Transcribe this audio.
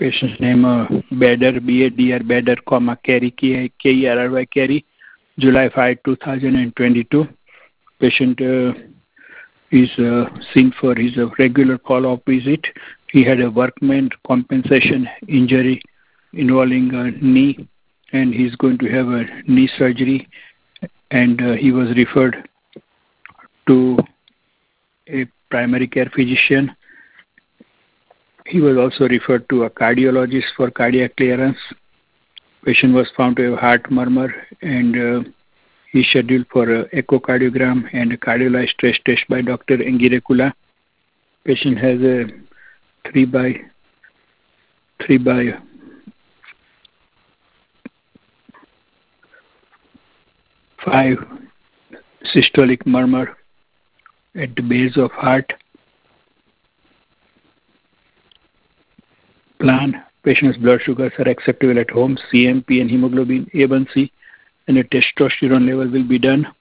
Patient's name Bader, B-A-D-R, Bader, Kerry, K-E-R-R-Y, Kerry, July 5, 2022. Patient is seen for his regular follow-up visit. He had a workman compensation injury involving a knee, and he's going to have a knee surgery, and he was referred to a primary care physician. He was also referred to a cardiologist for cardiac clearance. Patient was found to have heart murmur, and he's scheduled for an echocardiogram and a cardiologist stress test by Dr. Engirekula. Patient has a 3 by 5 systolic murmur at the base of heart. Plan. Patient's blood sugars are acceptable at home. CMP and hemoglobin A1C and a testosterone level will be done.